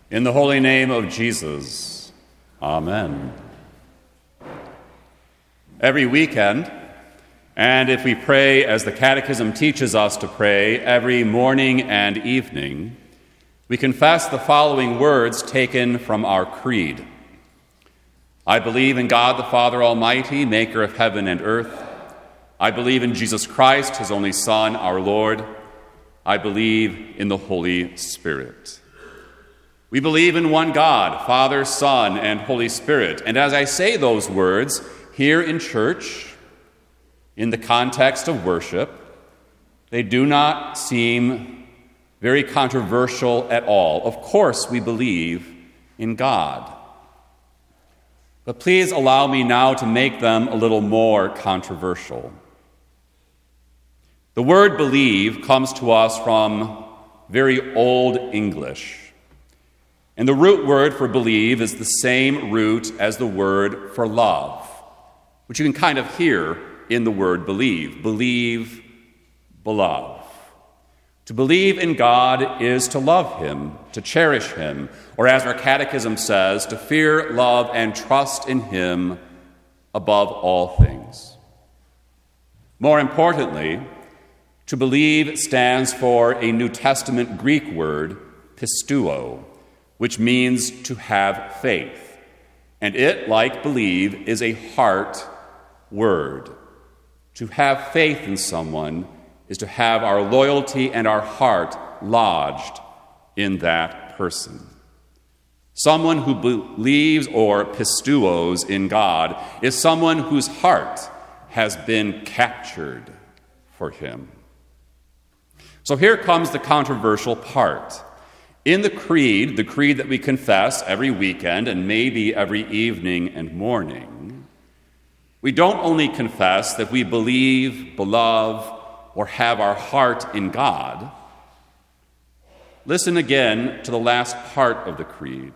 In the holy name of Jesus, amen. Every weekend, and if we pray as the Catechism teaches us to pray every morning and evening, we confess the following words taken from our creed. I believe in God the Father Almighty, maker of heaven and earth. I believe in Jesus Christ, his only Son, our Lord. I believe in the Holy Spirit. We believe in one God, Father, Son, and Holy Spirit. And as I say those words here in church, in the context of worship, they do not seem very controversial at all. Of course, we believe in God. But please allow me now to make them a little more controversial. The word believe comes to us from very Old English. And the root word for believe is the same root as the word for love, which you can kind of hear in the word believe. Believe, beloved. To believe in God is to love him, to cherish him, or as our catechism says, to fear, love, and trust in him above all things. More importantly, to believe stands for a New Testament Greek word, pisteuo, which means to have faith. And it, like believe, is a heart word. To have faith in someone is to have our loyalty and our heart lodged in that person. Someone who believes or pisteuos in God is someone whose heart has been captured for him. So here comes the controversial part. In the creed that we confess every weekend and maybe every evening and morning, we don't only confess that we believe, beloved, or have our heart in God. Listen again to the last part of the creed.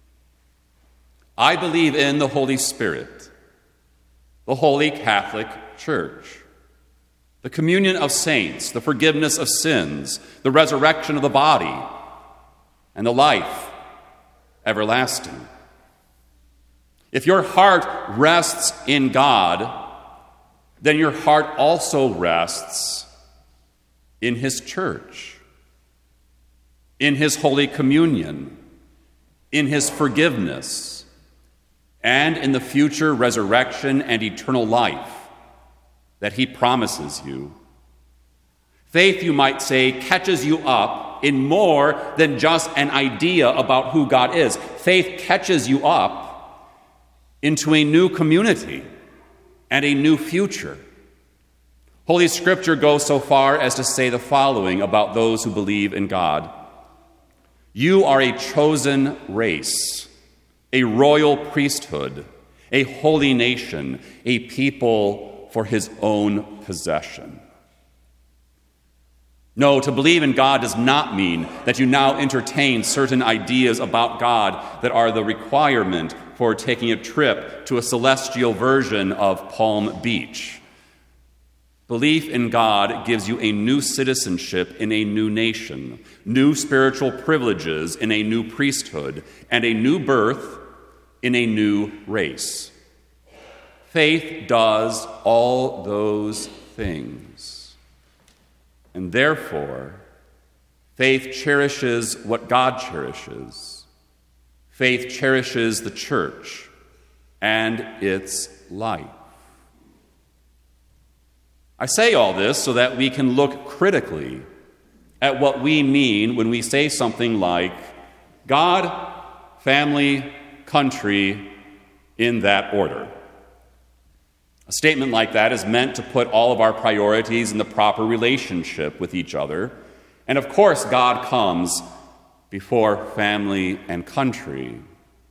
I believe in the Holy Spirit, the Holy Catholic Church, the communion of saints, the forgiveness of sins, the resurrection of the body, and the life everlasting. If your heart rests in God, then your heart also rests in his church, in his Holy Communion, in his forgiveness, and in the future resurrection and eternal life that he promises you. Faith, you might say, catches you up in more than just an idea about who God is. Faith catches you up into a new community and a new future. Holy Scripture goes so far as to say the following about those who believe in God. You are a chosen race, a royal priesthood, a holy nation, a people for his own possession. No, to believe in God does not mean that you now entertain certain ideas about God that are the requirement for taking a trip to a celestial version of Palm Beach. Belief in God gives you a new citizenship in a new nation, new spiritual privileges in a new priesthood, and a new birth in a new race. Faith does all those things. And therefore, faith cherishes what God cherishes. Faith cherishes the church and its life. I say all this so that we can look critically at what we mean when we say something like God, family, country, in that order. A statement like that is meant to put all of our priorities in the proper relationship with each other. And of course, God comes before family and country.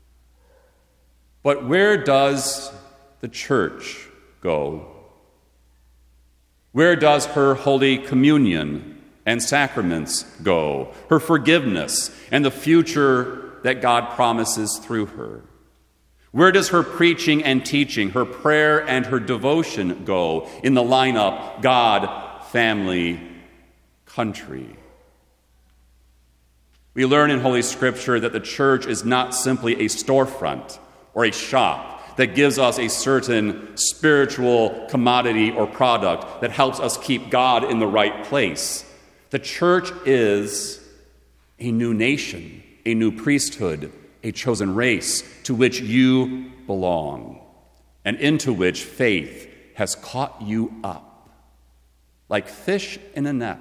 But where does the church go? Where does her Holy Communion and sacraments go? Her forgiveness and the future that God promises through her? Where does her preaching and teaching, her prayer and her devotion go in the lineup God, family, country? We learn in Holy Scripture that the church is not simply a storefront or a shop that gives us a certain spiritual commodity or product that helps us keep God in the right place. The church is a new nation, a new priesthood, a chosen race to which you belong, and into which faith has caught you up, like fish in a net.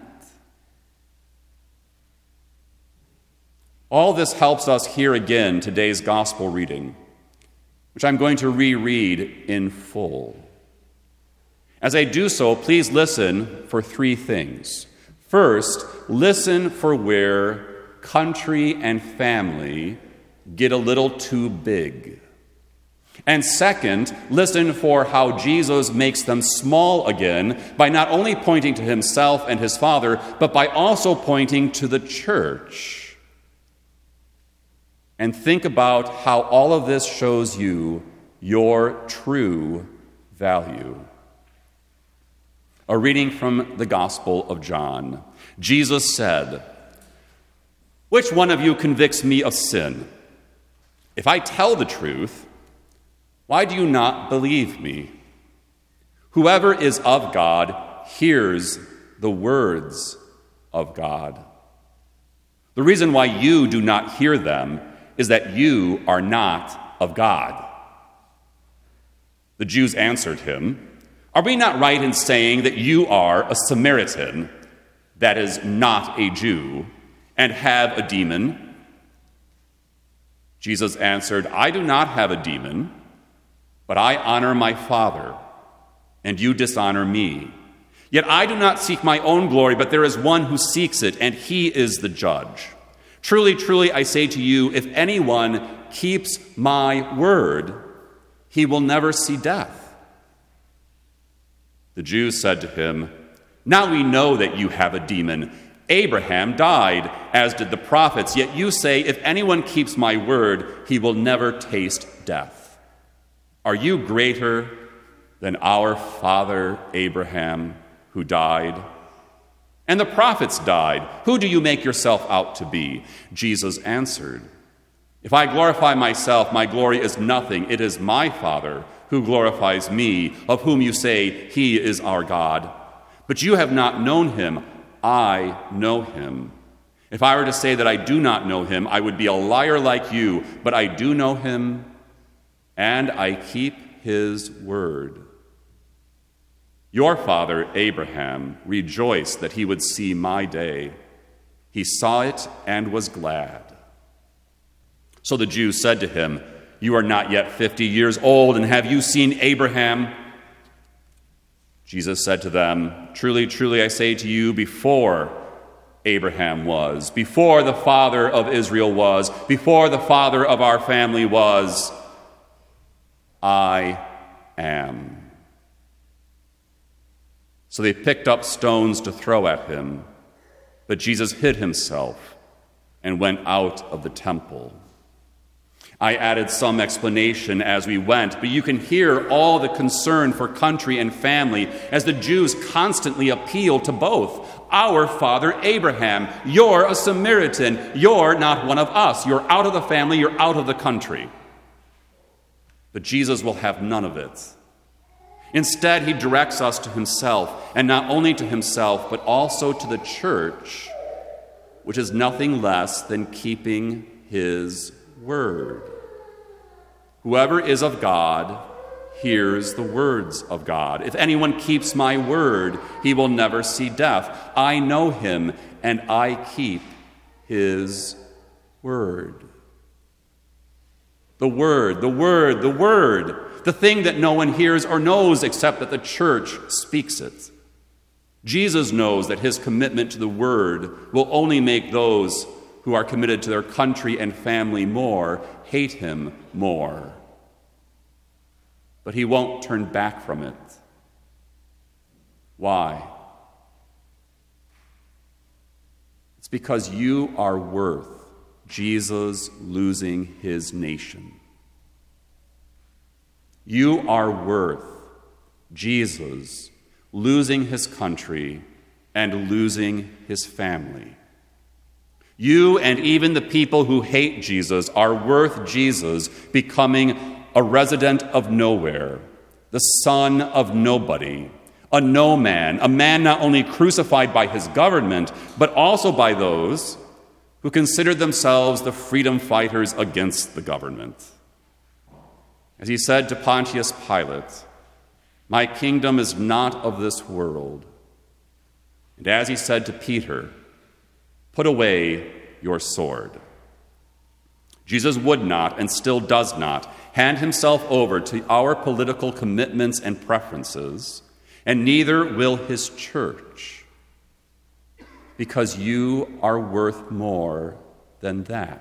All this helps us hear again today's gospel reading, which I'm going to reread in full. As I do so, please listen for three things. First, listen for where country and family get a little too big. And second, listen for how Jesus makes them small again by not only pointing to himself and his Father, but by also pointing to the church. And think about how all of this shows you your true value. A reading from the Gospel of John. Jesus said, "Which one of you convicts me of sin? If I tell the truth, why do you not believe me? Whoever is of God hears the words of God. The reason why you do not hear them is that you are not of God." The Jews answered him, "Are we not right in saying that you are a Samaritan, that is, not a Jew, and have a demon?" Jesus answered, "I do not have a demon, but I honor my Father, and you dishonor me. Yet I do not seek my own glory, but there is one who seeks it, and he is the judge. Truly, truly, I say to you, if anyone keeps my word, he will never see death." The Jews said to him, "Now we know that you have a demon. Abraham died, as did the prophets, yet you say, if anyone keeps my word, he will never taste death. Are you greater than our father Abraham, who died? And the prophets died. Who do you make yourself out to be?" Jesus answered, "If I glorify myself, my glory is nothing. It is my Father who glorifies me, of whom you say he is our God. But you have not known him. I know him. If I were to say that I do not know him, I would be a liar like you, but I do know him, and I keep his word. Your father Abraham rejoiced that he would see my day. He saw it and was glad." So the Jews said to him, "You are not yet 50 years old, and have you seen Abraham?" Jesus said to them, "Truly, truly, I say to you, before Abraham was, before the father of Israel was, before the father of our family was, I am." So they picked up stones to throw at him, but Jesus hid himself and went out of the temple. I added some explanation as we went, but you can hear all the concern for country and family as the Jews constantly appeal to both. Our father Abraham, you're a Samaritan, you're not one of us, you're out of the family, you're out of the country. But Jesus will have none of it. Instead, he directs us to himself, and not only to himself, but also to the church, which is nothing less than keeping his word. Whoever is of God hears the words of God. If anyone keeps my word, he will never see death. I know him, and I keep his word. The word, the word, the word. The thing that no one hears or knows except that the church speaks it. Jesus knows that his commitment to the word will only make those who are committed to their country and family more hate him more. But he won't turn back from it. Why? It's because you are worth Jesus losing his nation. You are worth Jesus losing his country and losing his family. You and even the people who hate Jesus are worth Jesus becoming a resident of nowhere, the son of nobody, a no man, a man not only crucified by his government, but also by those who consider themselves the freedom fighters against the government. As he said to Pontius Pilate, "My kingdom is not of this world." And as he said to Peter, "Put away your sword." Jesus would not, and still does not, hand himself over to our political commitments and preferences, and neither will his church, because you are worth more than that.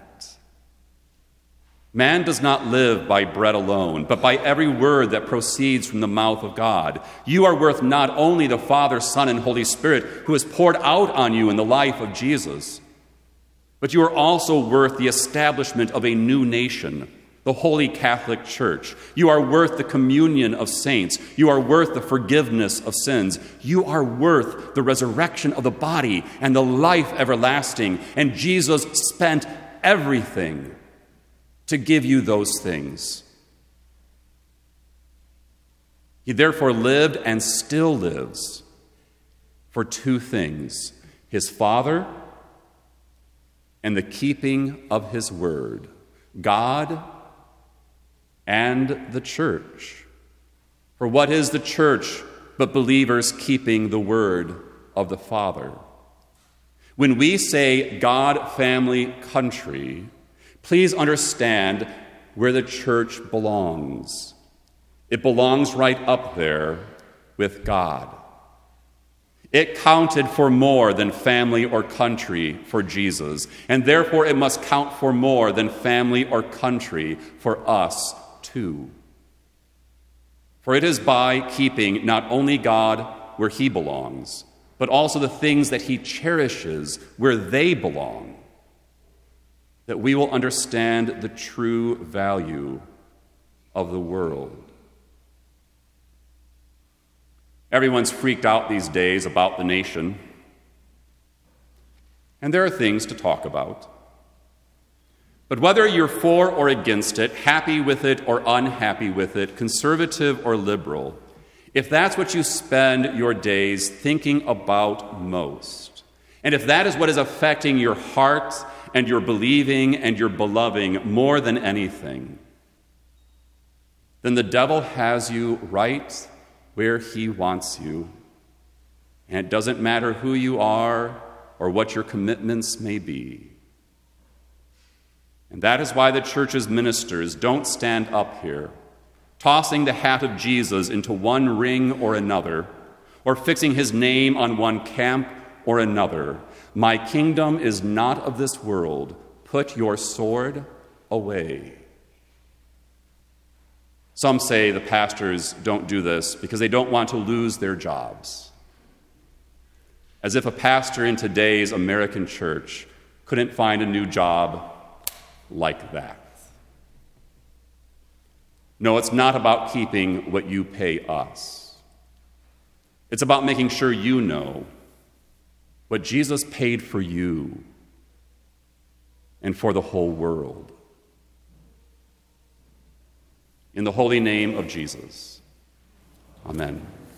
Man does not live by bread alone, but by every word that proceeds from the mouth of God. You are worth not only the Father, Son, and Holy Spirit who is poured out on you in the life of Jesus, but you are also worth the establishment of a new nation, the Holy Catholic Church. You are worth the communion of saints. You are worth the forgiveness of sins. You are worth the resurrection of the body and the life everlasting. And Jesus spent everything to give you those things. He therefore lived and still lives for two things: his Father and the keeping of his word, God and the church. For what is the church but believers keeping the word of the Father? When we say God, family, country, please understand where the church belongs. It belongs right up there with God. It counted for more than family or country for Jesus, and therefore it must count for more than family or country for us too. For it is by keeping not only God where he belongs, but also the things that he cherishes where they belong, that we will understand the true value of the world. Everyone's freaked out these days about the nation, and there are things to talk about. But whether you're for or against it, happy with it or unhappy with it, conservative or liberal, if that's what you spend your days thinking about most, and if that is what is affecting your heart and your believing and your beloving more than anything, then the devil has you right where he wants you. And it doesn't matter who you are or what your commitments may be. And that is why the church's ministers don't stand up here, tossing the hat of Jesus into one ring or another, or fixing his name on one camp or another. My kingdom is not of this world. Put your sword away. Some say the pastors don't do this because they don't want to lose their jobs. As if a pastor in today's American church couldn't find a new job like that. No, it's not about keeping what you pay us. It's about making sure you know what Jesus paid for you and for the whole world. In the holy name of Jesus, amen.